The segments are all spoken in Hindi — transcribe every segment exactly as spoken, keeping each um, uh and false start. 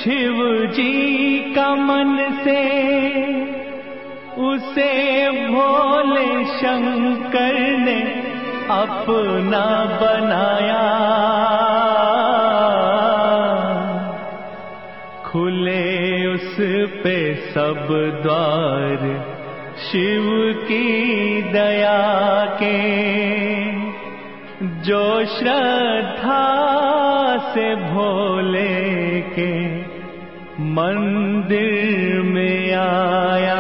शिव जी का मन से उसे भोले शंकर ने अपना बनाया। खुले उस पे सब द्वार शिव की दया के, जो श्रद्धा से भोले के मंदिर में आया।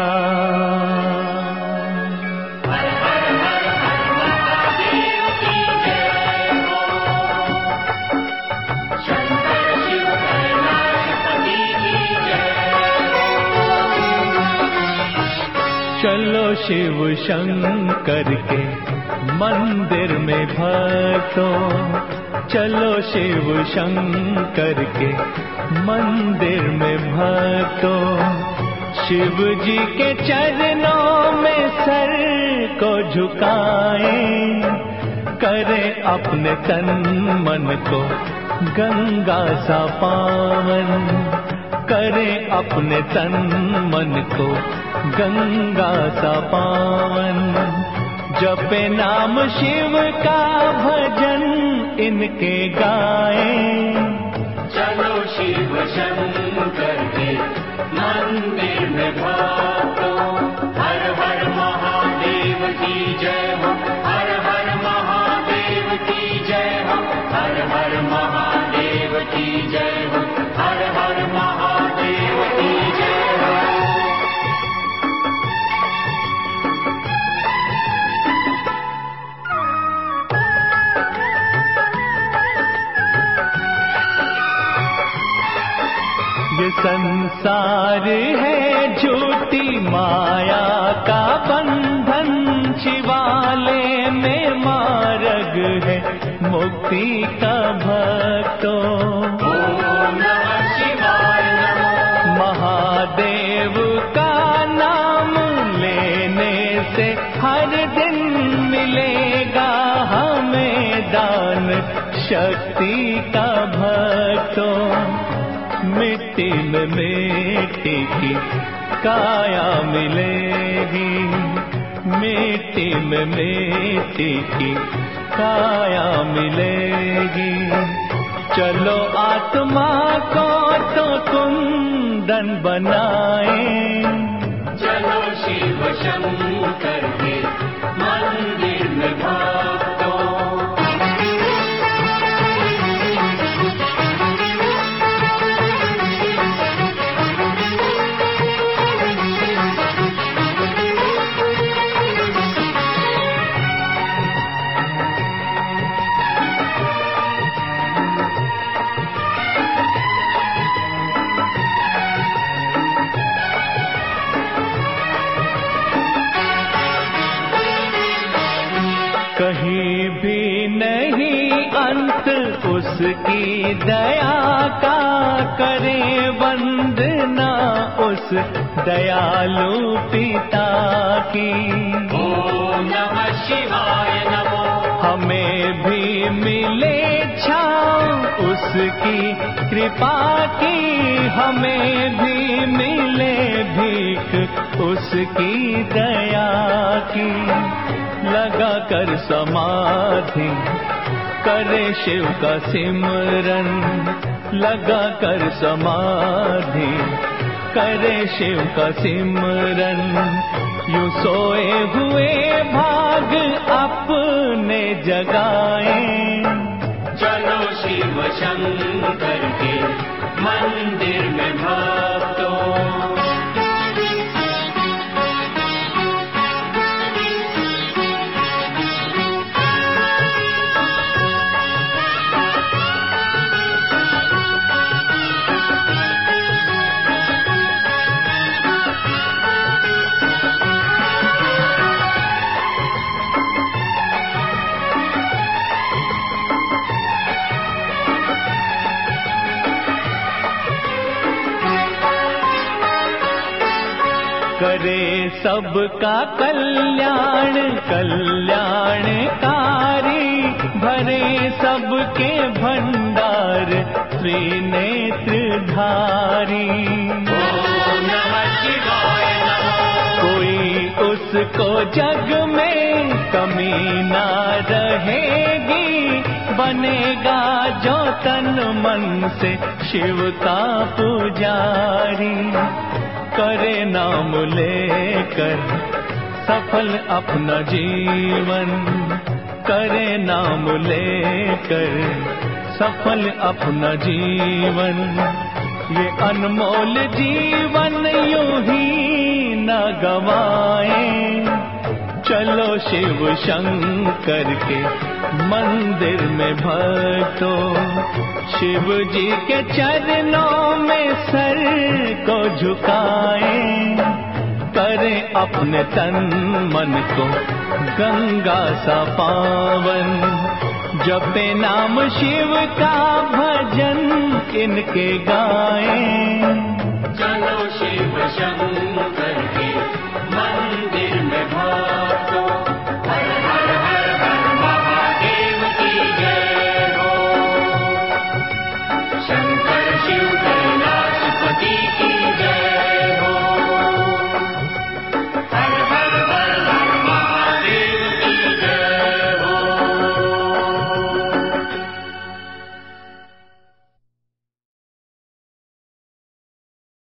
चलो शिव शंकर के मंदिर में भक्तों, चलो शिव शंकर के मंदिर में भक्तों, शिव जी के चरणों में सर को झुकाएं, करें अपने तन मन को गंगा सा पावन, करें अपने तन मन को गंगा सा पावन। जपे नाम शिव का भजन इनके गाएं, चलो शिव शंकर के मंदिर में भक्तों, हर हर महादेव की जय हो, हर हर महादेव की जय हो, हर हर महादेव की जय हो, हर हर महादेव की जय हो। ये संसार है झूठी माया का बंधन, शिवालय में मार्ग है मुक्ति का भक्तों। ओम नमः शिवाय नमः। महादेव का नाम लेने से हर दिन मिलेगा हमें दान शक्ति का भक्तों। मिट्टी में मिट्टी की काया मिलेगी, मिट्टी में मिट्टी की काया मिलेगी। चलो आत्मा को तो कुंदन बनाएं, चलो शिव शंकर के मंदिर में भक्तों। कहीं भी नहीं अंत उसकी दया का, करे वंदना उस दयालु पिता की। ओम नमः शिवाय नमो। हमें भी मिले छाँव उसकी कृपा की, हमें भी मिले भीख उसकी दया की। लगा कर समाधि करे शिव का सिमरन, लगा कर समाधि करे शिव का सिमरन। यूं सोए हुए भाग अपने जगाएं, चलो शिव शंकर के मंदिर में भक्तों। करे सबका कल्याण कल्याणकारी, भरे सबके भंडार त्रिनेत्रधारी। ओम नमः शिवाय नमः। कोई उसको जग में कमी ना रहेगी, बनेगा जो तन मन से शिव का पुजारी। करे नाम लेकर सफल अपना जीवन, करे नाम लेकर सफल अपना जीवन। ये अनमोल जीवन यूं ही न गवाएं, चलो शिव शंकर के मंदिर में भक्तों, शिव जी के चरणों में सर को झुकाएं। करें अपने तन मन को गंगा सा पावन, जपे नाम शिव का भजन इनके गाएं। चलो शिव शंकर